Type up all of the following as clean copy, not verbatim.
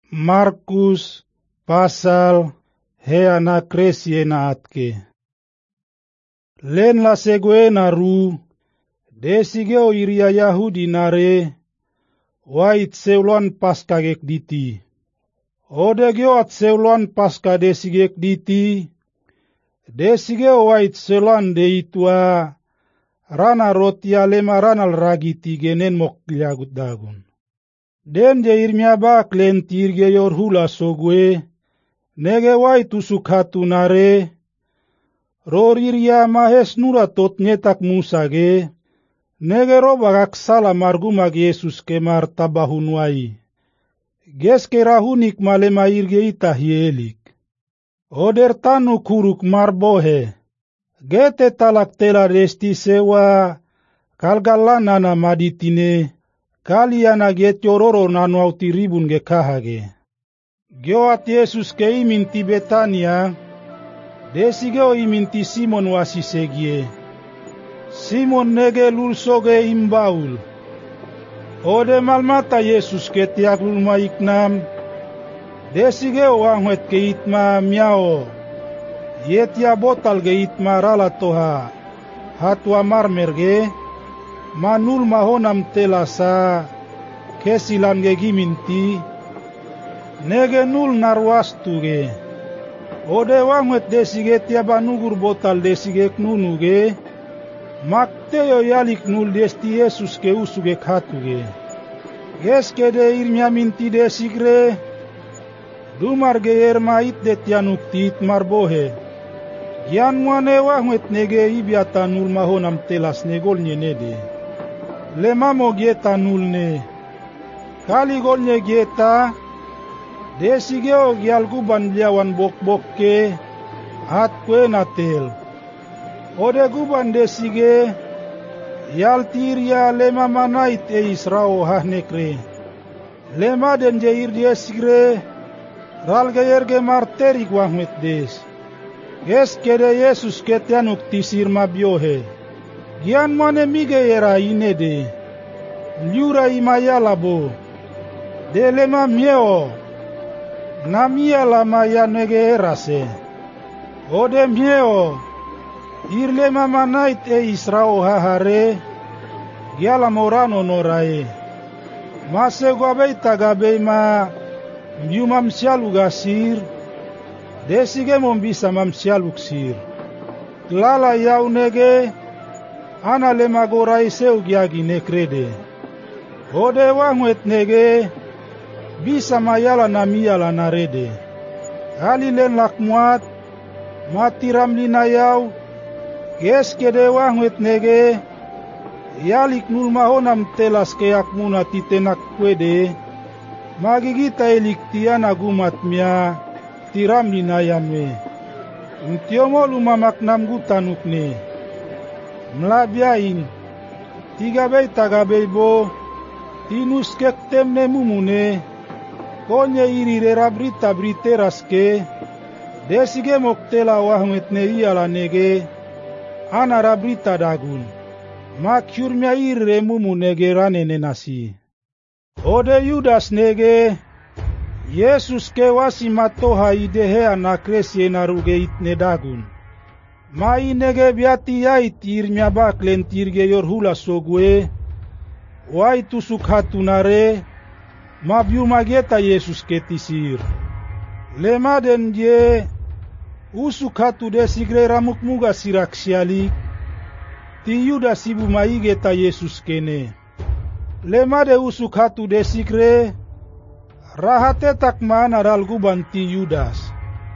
Markus pasal heana kresiena atke. Len la segue naru, desigeo iria Yahudi nare, wait seuluan paska gek diti. Odegeo at seuluan paska desigek diti, desigeo wait seuluan deitua, rana rotia lema ranal ragiti genen mok liagut dagun. Den je irmia bak len tirge yor hula sogue, nege wai tusuk hatu nare, roriria mahes nura tot nyetak musage, nege robagak sala margumag Yesus kemar tabahun wai. Geske rahunik malema irge itahielik. Oder tanu kuruk marbohe, gete talak tela resti sewa, kalgalanana maditine, kaliana getyororo nanuauti ribun gekahage. Geoat Yesus ke iminti Betania, desigeo iminti Simon wasisegie. Simon nege lulsoge imbaul. Ode malmata Yesus ke tiak lulma iknam, desigeo wangwet ke itma miao. Yetia botal ge itma rala toha, hatwa marmerge, manul mahonam telasa, kesilan ge giminti, nege nul narwastuge. Ode wangwet desige tiaba nugur botal desige knunuge, makteyo yalik nul desti Yesus ke usuge katuge. Geske de irmia minti desigre, dumar ge ermait de tianuktit marbohe. Gian muane wangwet nege ibiata nul mahonam telas negolnye nede. Lemamo gieta nulne, kali golnye gieta, desigeo gialguban liawan bok-bokke, at kwe natel. Ode guban desige, yaltiria lema manait e Israo hahnekre. Lema den jair desigre, ralgeyerge marterik wangwet des. Geskede Yesus ketianuk tisir mabiohe. Gian mane mige era inede, liura imayalabo, de lema mieo, na miala maya nege erase. Ode mieo, irlema manait e Israo hahare, giala morano norae. Mase guabei tagabei ma, mbiumam sialugasir, desige mombisa mam sialuksir. Lala yau nege, ana lema gorai seu giagi nekrede. Ode wangwet nege, bisa mayala na miyala narede. Ali len lakmuat, matiram lina yau, geskede wangwet nege, yalik nul mahonam telas keak muna titenak kwede, magigita elik tiana gumat mia, tiram lina yamwe. Untiomo lumamak nam gutanukne. Mlabiain, tigabei tagabei bo, tinus kektemne mumune, konye irire rabrita briteraske, desige moktela wahmetne iala nege, ana rabrita dagun, makyurmia irre mumunege ranene nasi. Ode Yudas nege, Yesus ke wasi matoha idehe anakresi naruge itne dagun. Mai nege biati yai tirmia baklen tirge yor hula sogue, wai tusuk hatunare, mabiu mageta Yesus ketisir. Lema den je, usuk hatu desigre ramuk muga sirak sialik, ti Yudas ibu maigeta Yesus kene. Lema de usuk hatu desigre, rahate tak mana ralguban ti Yudas.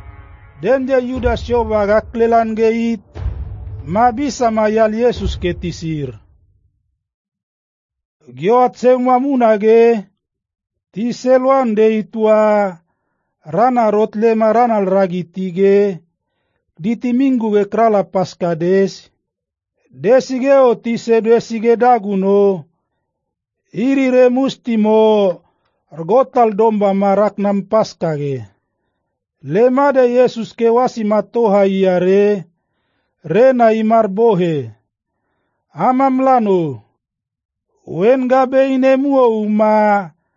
Den je Yudas coba gaklelan geit, ma bisa mayal Yesus ketisir. Gioat semua munage, ti seluan de itua, rana rotlema ranal ragi tige, diti minggu ge krala paskades, desigeo ti sedesige daguno, iri remustimo, rgotal domba marak nam paskage. Lema de Yesus ke wasi matoha iare, rena imar bohe. Amam lano, wen gabe inemuo uma,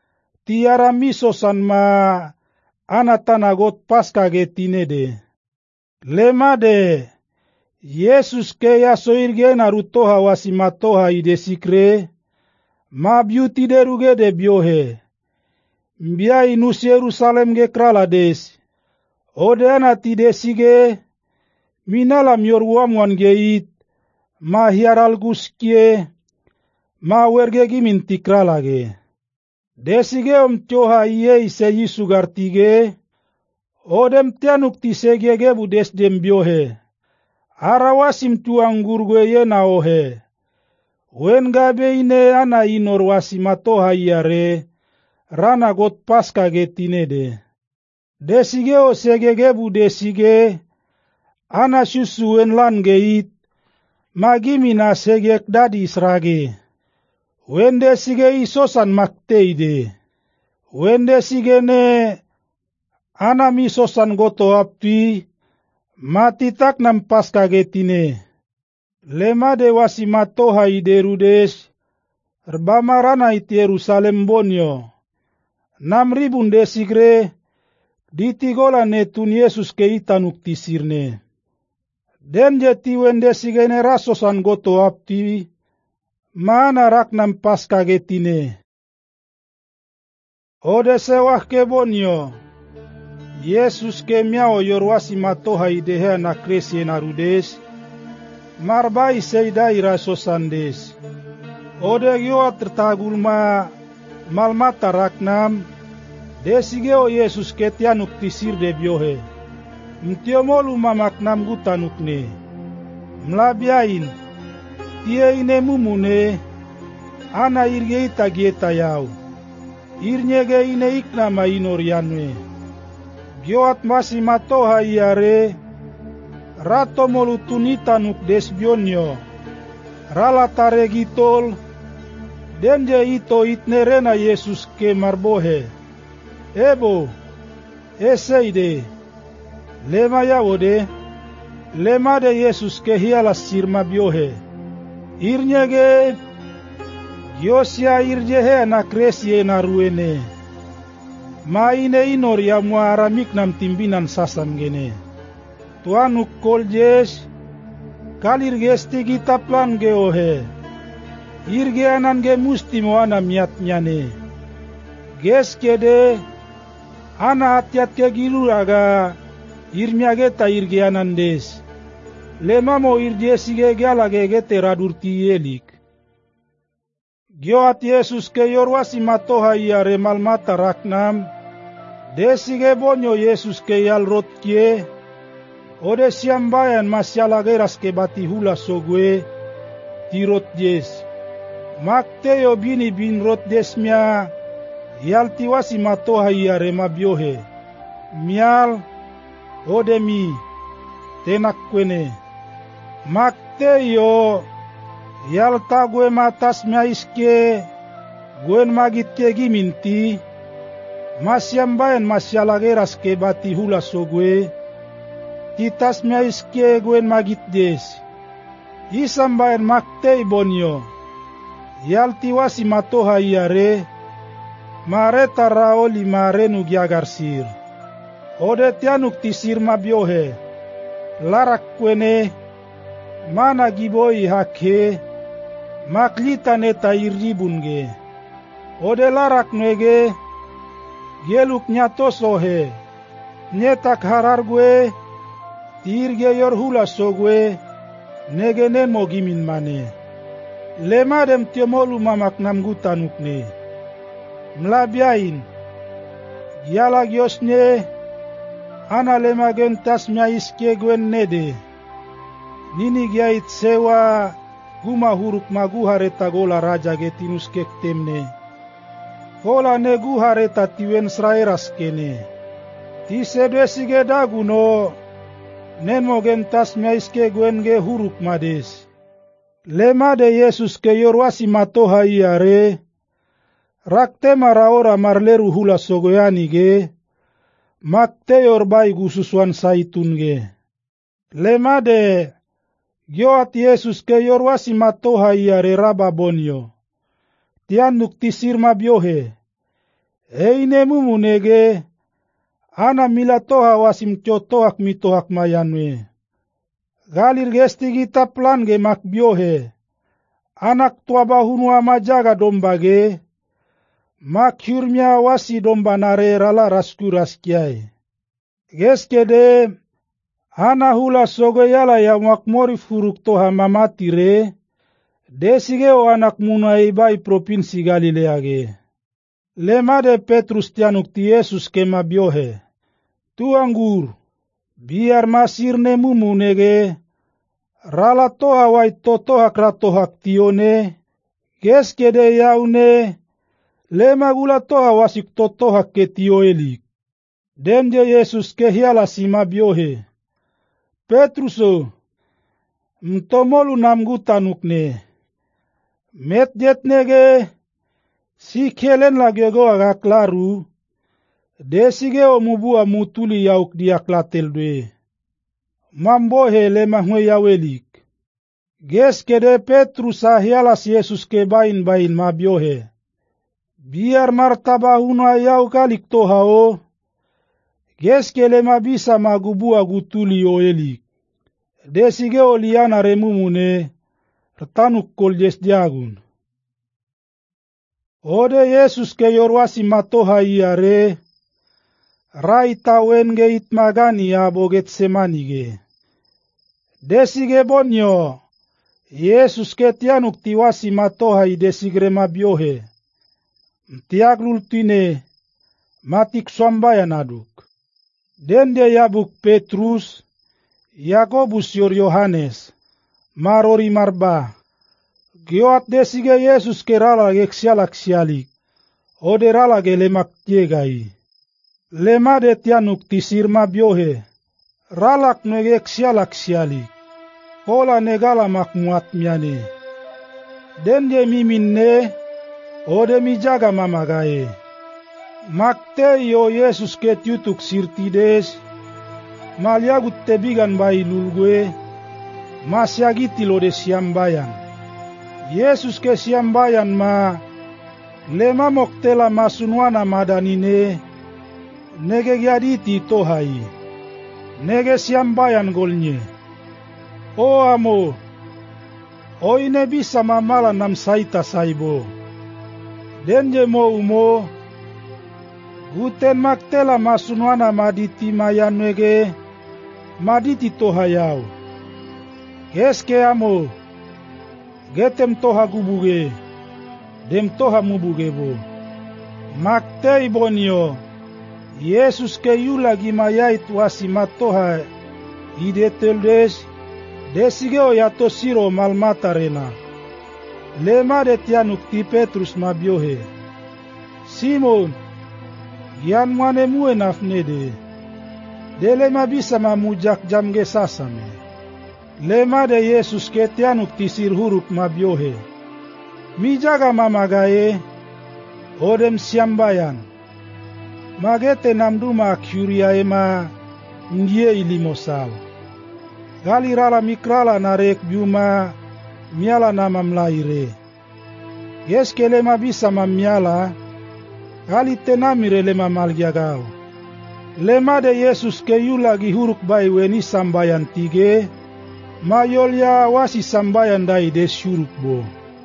tiara misosan ma anatanagot paska ge tinede. Lemade Yesus ke yasoirge narutoha wasimatoha ide sikre ma beauty deruge de biohe. Mbia inus Yerusalem ge kralades. Ode anati desige minala miorwamuan geit ma hiaralgus kie ma werge giminti kralage. Desige tioha iye ise yisugartige odem tianuk tisegege budes dem biohe. Arawasim tuang gurgue ye naohe. Wen gabe ine ana inor wasimatoha iare rana got paska getinede. Desige o segege budesige ana susuen lan geit magimina segek dadi srage. Wen desige isosan makteide. Wen desige ne ana misosan goto apti matitak nam paska getine. Lema de wasimatoha iderudes erbamarana it Yerusalem bonyo. 6,000 desigre ditigola netun Yesus keitanuk tisirne. Den jeti wen desigene rasosan goto apti mana rak nam paska getine. Ode sewah ke bonyo. Yesus ke miao yorwasi matoha idehe na kresi narudes. Marbai seidai rasosandes. Ode gyo tertagulma malmata raknam. Desigeo Yesus ke tianuk tisir de biohe. Mtiomolu mamaknam gutanukne. Mlabiain. Tie ine mumune. Ana irge itagieta yau. Irnyege ine ikna mainor yanwe. Gyoat masi matoha iare. Rato molutunita nuk desbionyo. Rala taregitol. Denje ito itnerena Yesus ke marbohe. Ebo. Eseide. Lema yawode. Lema de Yesus ke hialas sirma biohe. Irnyege. Gyosia irjehe na kresie na ruene. Maine inor ya muaramik nam timbinan sasam gene. Tuanuk koljes. Kalir gesti kitaplan geohe. Irge anan ge musti moana miat nyane. Ges kede. Ana atiat ke giluraga. Irmiage ta irge anan des. Lema mo irje sige galage gete radurti yelik. Gyoat Yesus ke yorwasi matoha iare malmata raknam. Desige bonyo Yesus ke yalrot kie. Ode siambayan masyalageras ke bati hula sogwe. Tirot jes. Makteyo bini bin rot desmia. Yaltiwasi matoha iare mabiohe. Mial. Ode mi. Tenak kwene. Makteyo. Yalta gue matas maiske. Guen magit ke giminti. Masyambayan masyalageras ke bati hula sogwe. Titas maiske guen magit des. Isambayan maktei bonyo. Yaltiwasi matoha iare. Mareta raoli marenu giagarsir. Ode tianuk tisir mabiohe. Larak kwene. Mana giboi hakhe. Maklita neta irribunge. Ode larak nege. Geluk nyatosohe. Nyetak harargue. Tirge yorhula sogwe. Negenen mogimin mane. Lema dem tiomolu mamaknam gutanukne. Mlabiain. Yala giosne. Ana lema gentas mya iske gwen nede. Nini giait sewa. Guma huruk maguhareta gola raja getinus kektemne. Kola ne guhareta tiwen srairas kene. Tisedwesige daguno. Nen mogentas mya iske gwen ge huruk mades. Lema de Yesus ke yorwasi matoha iare. Rakte maraora marleru hula sogoyani ge. Makte yorbai gususwan saitun ge. Lema de. Gyoat Yesus ke yorwasi matoha iare raba bonyo. Tianuk tisir mabiohe. Eine mumunege ana milatoha wasim cotohak mitohak mayanwe. Galir gesti kita plan ge makbiohe. Anak tua bahunua majaga dombage. Makyurmia wasi domba nare rala raskuras kiai. Geskede ana hula sogo yala ya wakmori furuk toha mamatire. Desige o anak muna ibai provinsi Galilea ge. Lema de Petrus tianuk ti Yesus ke mabiohe. Tu anggur, biar masirne mumunege, rala toha wai totohak ratohak tione, geskede yaune, lema gula toha wasik totohak ke tioelik. Demje Yesus ke hiala si mabiohe. Petruso, mtomolu namgu tanukne. Metjet nege, si kelen lagi go agak laru, desige o mubua mutuli yauk diak latel dwe. Mambohe lema hwe yawelik. Geskede Petrus ahialas Yesus ke bain mabiohe. Biar martaba huna yauk alik tohao, geske lema bisa magubua gutuli o elik. Desige o liana remumune, retanuk koljes diagun. Ode Yesus ke yorwasi matoha iare, rai tawen ge itmagani abo Getsemani ge. Desige bonyo, Yesus ke tianuk tiwasi matoha i desigre mabiohe. Mtiaglul tine, matik swambayan aduk. Dende yabuk Petrus, Yakobus yor Yohanes, marori marba. Gioat desige Yesus ke rala geksialak sialik, ode rala ge lemak tiegai. Lema de tianuk tisir mabiohe, ralak no geksialak sialik, kola negala makmuat miane. Dende miminne, ode mijaga mamagae. Makte yo Yesus ke tiutuk sirtides, maliagut tebigan bai lulgue, masyagiti lo de siambayan. Yesus ke siambayan ma, lema moktela masunwana madanine, nege gyaditi tohai, nege siambayan golnye. O amo, o ine bisa mamala nam saita saibo. Denje mo umo, guten maktela masunwana maditi mayan nege, maditi tohayau. Geske amo, getem toha gubuge, dem toha mubugebo. Maktei bonyo, Yesus ke yulagi mayait wasi matoha ideteldes, desigeo yato siro malmatarena. Lema de tianuk ti Petrus mabiohe. Simon, gian mwane mue nafnede, dele mabisa mamujak jamge sasame. Lema de Yesus ke tianuk tisir huruk mabiohe. Mijaga mamagae, odem siambayan. Magete namduma kyuria ema, ndie ilimosal. Gali rala mikrala narek biuma, miala namam laire. Geske lema bisa mamiala, gali tenamire lema malgiagao. Lema de Yesus ke yulagi huruk bai weni sambayan tige, mayolya wasi sambayan dai des shuruk bo.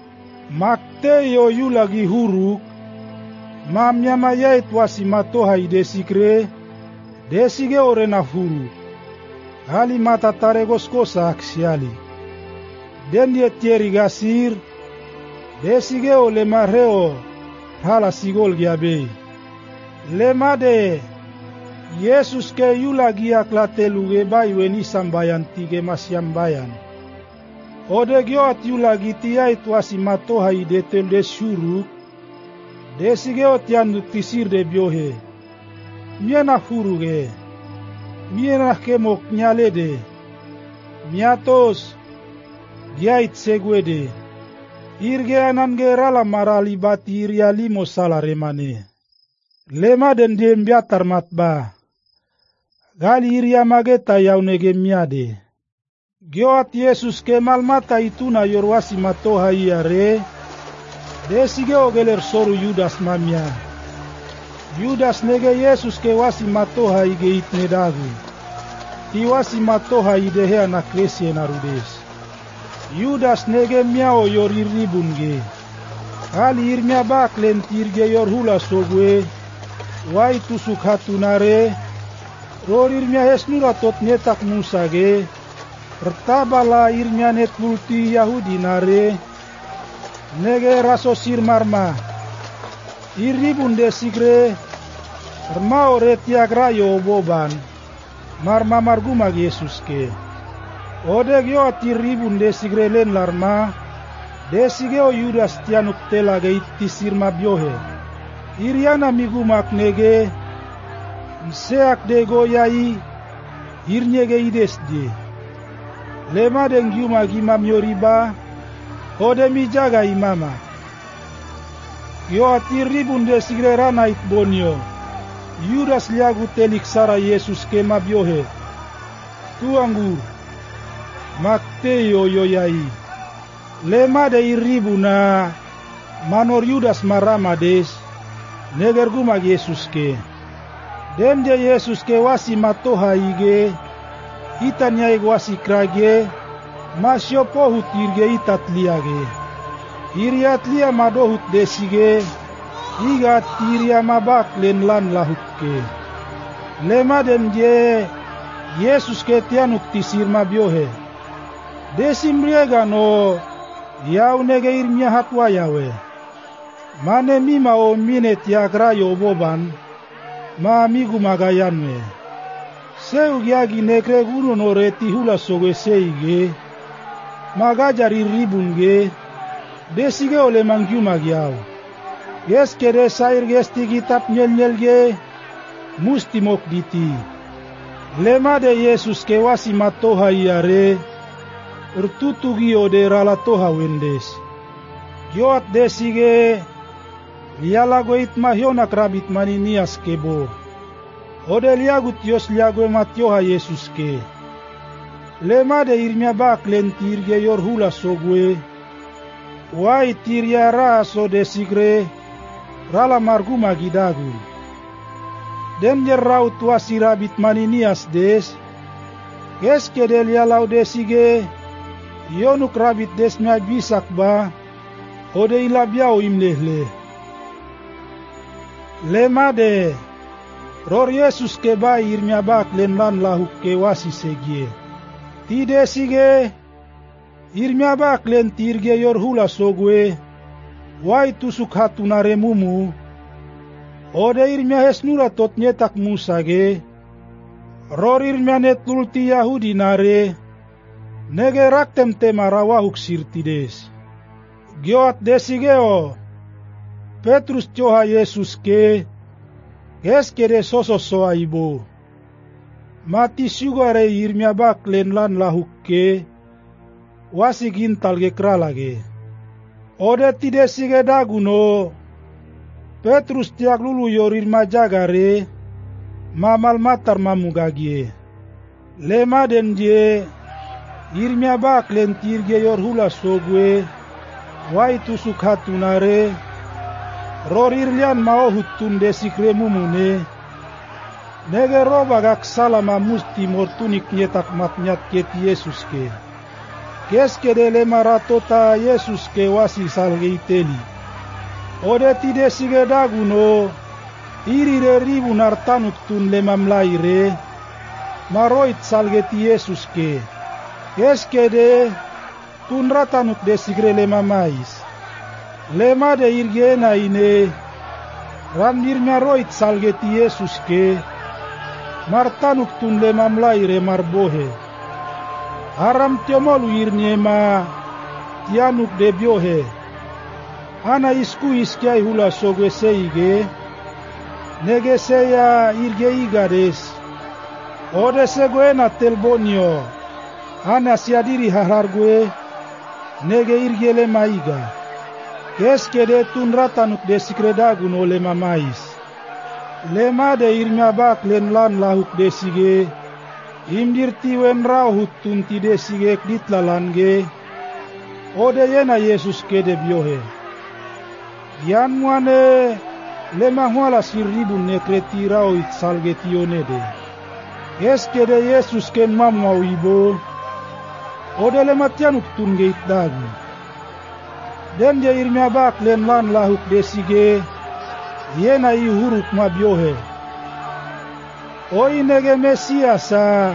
Makte yo yulagi huruk, mamnya mayait wasi matoha ide sikre, desige orena huruk. Hali mata taregos kosa aksiali. Dendie tieri gasir, desige o lema reo, hala sigol giabe. Lema de Yesus ke yulagi aklateluge bai weni sambayan tige masyambayan. Ode gioat yulagi tiait wasi matoha ide telde shuruk, desige o tianduk tisir de biohe. Miena huruge, miena kemok nyalede, miatos, giait segwede, irge anange rala marali bati iriali mosala remane. Lema den diembiatar matba, gali iria mageta yaunege miade. Gioat Yesus ke malmata ituna yorwasi matoha iare, desige ogeler soru Yudas mamia. Yudas nege Yesus ke wasi matoha ige itne dagu. Ti wasi matoha idehe anak Kresi narudes. Yudas nege miao yor irribun ge. Kali irmia bak lentir ge yor hula sogwe. Wai tusuk hatunare. Ror irmia hesnura tot netak Musa ge. Pertabala irmia net multi Yahudi nare. Nege raso sir marma. Irribun desigre. Ermao retiak rayo boban. Marma margumag Yesus ke. Ode gyo tirribun desigre len larma. Desigeo Yudas tianuk telage itisir mabiohe. Iriana migumak nege. Mseak dego yai. Irnyege idesdi. Lema dengiuma gimam yoriba. Ode mijaga imama. Yo atirribun desigre rana itbonio. Yudas liagu telik sara Yesus ke mabiohe. Tuangu. Mateo yoyai. Lema de irribuna. Manor Yudas maramades. Negergumag Yesus ke. Demje Yesus ke wasi matoha ige. Itanya wasi krage. Masyo pohut irge itat liage. Iriat lia madohut desige. Iga tiria mabak len lan lahutke. Lema demje Yesus ke tianuk tisir mabiohe. Desimriega no yau nege irmia hatwa yawe. Mane mima o mine tiagrayo boban. Ma amigu magayanwe. Seu giagi negre guru no reti hula soge seige. Magajar irribun ge. Desige ole mangyu magyau. Yes kere sair gesti kitap nyel ge. Musti mok diti. Lema de Yesus ke wasi matoha iare. Ertutugi ode rala toha wendes. Giot desige. Lialago itmahyonak rabit maninias kebo. Ode liagut yos liago matyoha Yesus ke. Lema de irmia bak lentir ge yor hula sogwe. Wai tiria raso desigre. Rala marguma gidagu. Denjer raut wasi rabit maninias des. Keske delia lau desige. Yonuk rabit desmia bisak ba. Ode ilabiao imlehle. Lema de. Ror Yesus ke ba irmia bak len lan lahuk ke wasi segie. Ti desige. Irmia bak len tirge yor hula sogwe. Wai tusuk hatunare mumu. Ode irmia hesnura tot nyetak Musa ge. Ror irmia net lulti Yahudi nare. Nege raktem tema rawahuk sirtides. Giot desigeo. Petrus tioha Yesus ke. Keskede sososoa ibo. Mati sugare irmia bak len lan lahuk ke. Wasi gintal ge kralage. Ode tide sige daguno. Petrus tiak lulu yorir majagare. Mamal matar mamugagie. Lema denje. Irmia bak lentir ge yor hula sogwe. Wai tusuk hatunare. Ror irlian mao hutun desikre mumune. Nege roba gak salama musti mortunik nyetak matnyat keti Yesus ke. Keske de lema ratota Yesus ke wasi salge iteli. Ode tide sige daguno. Iri re ribu nartanuk tun lema mlaire. Maroit salge ti Yesus ke. Keske de tun ratanuk desigre lema mais. Lema de irgena ine. Ramnir maroit salge ti Yesus ke. Martanuk tun lema mlaire marbohe. Haram tiomolu irniema tianuk de biohe. Ana isku iskiai hula sogwe seige. Nege seya irge igades. Ode seguena telbonio. Ana siadiri harargue. Nege irge lema iga. Keske de tun ratanuk de sikredagun o lema mais. Lema de irmia bak len lan lahuk de sige. Imdir tiwen rauhut tunti desige ditlalange. Ode yena Yesus ke de biohe. Yan muane lema huala sirribun ne kretirao it salgetione de. Eskede Yesus ken mamwa wibo, ode lema tianuk tunge it dagu. Den je irmia bak len lan lahuk desige, yena i huruk mabiohe. Oi nege Mesiasa,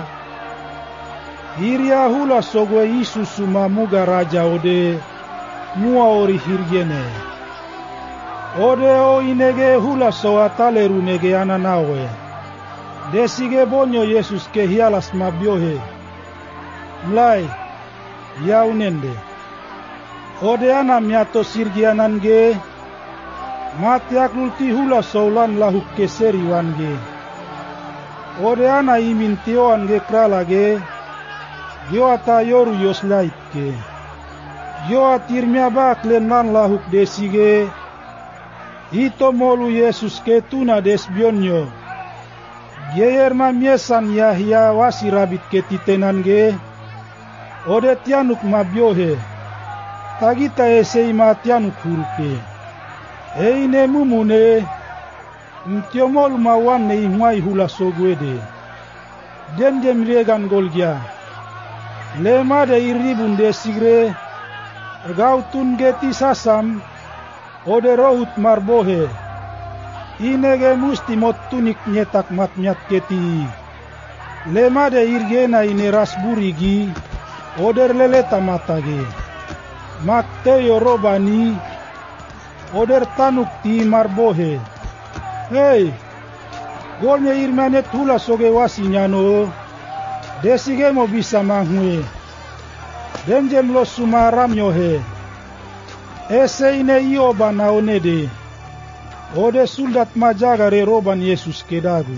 iria hula sogwe Isusu mamuga raja ode, mua ori hirgene. Ode oi nege hula soa taleru nege ananawe. Desige bonyo Yesus ke hialas mabiohe. Mlai, yaunende. Ode ana miato sirgianan ge, matiak lulti hula soulan lahuk keseri wange. Ode ana imin tioan ge kralage, gioata yoru yoslait ke. Gioatir miabak lenan lahuk desige, ito molu Yesus ke tuna desbionyo. Geyer mamiesan Yahya wasirabit ke titenan ge, ode tianuk mabiohe. Tagita esei matianuk huruke. Eine mumune, mtiomol mawane imwai hula sogwede. Dendem regan golgia. Lema de irribun de sigre, gautun geti sasam, ode rohut marbohe. Inege musti motunik nyetak matnyat keti. Lema de irgena ine rasburigi, oder leleta matage. Mateo robani, oder tanuk ti marbohe. Hey, golnya irmanet hula soge wasinyano, desige mo bisa manghue. Denjem lo sumaram yohe. Ese ine iyo bana onede. Ode soldat majagare roban Yesus kedagu.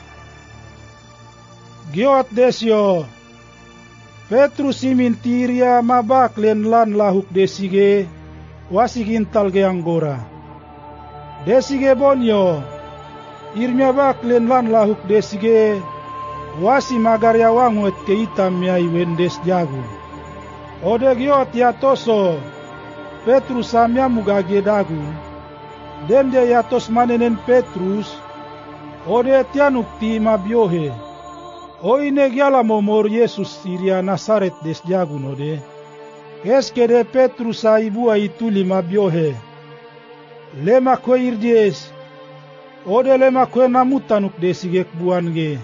Giot desyo. Petrus imintiria mabak len lan lahuk desige, wasigintal ge anggora. Desige bonyo, irmia bak len lan lahuk desige, wasi magarya wanguet ke itam yai wendes jagu. Ode giot yatoso, Petrus amya mugage dagu, dende yatos manenen Petrus, ode tianuk ti mabiohe. Oine giala momor Yesus siria Nasaret des jagun ode. Eskede Petrus a ibua ituli mabiohe. Lema kwe irdies. Ode lema kwe namutanuk desigek buange.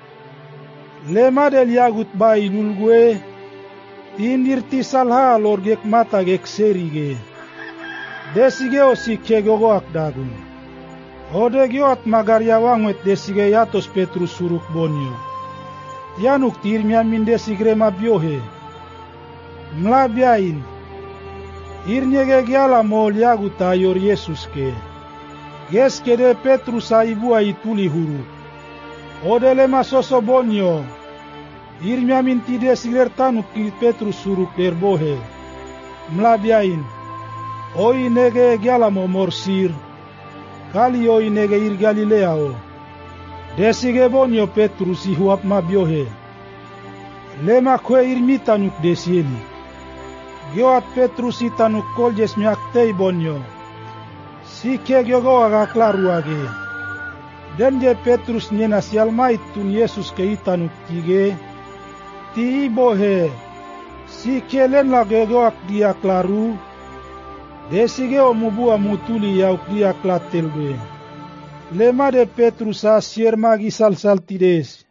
Lema del yagut bai nulgue. Tindirti salha lorgek mata gek serige. Desige osi kegogoak dagun. Ode giot magarya wanguet desige yatos Petrus suruk bonyo. Tianuk tirmia minde sigre mabiohe. Mlabiain. Irnyege giala mol yagu tayor Yesus ke. Geskede Petrus a ibua ituli huru. Odele masoso bonyo. Irmia mintide sigre tanuk ki Petrus suruk derbohe. Mlabiain. Oi nege giala momorsir. Kali oi nege ir Galileao. Desige bonyo Petrus ihuap mabiohe. Lema kwe irmitanuk desieni. Gioat Petrus itanuk koljes miaktei bonyo. Sike giogo aga klaruage. Denje Petrus nyena sialmait tun Yesus ke itanuk tige. Ti bohe. Sike len la giogoak dia klaru. Desige omubua mutuli yauk dia klatelbe. Lema de Petrus a sier magi salsaltides.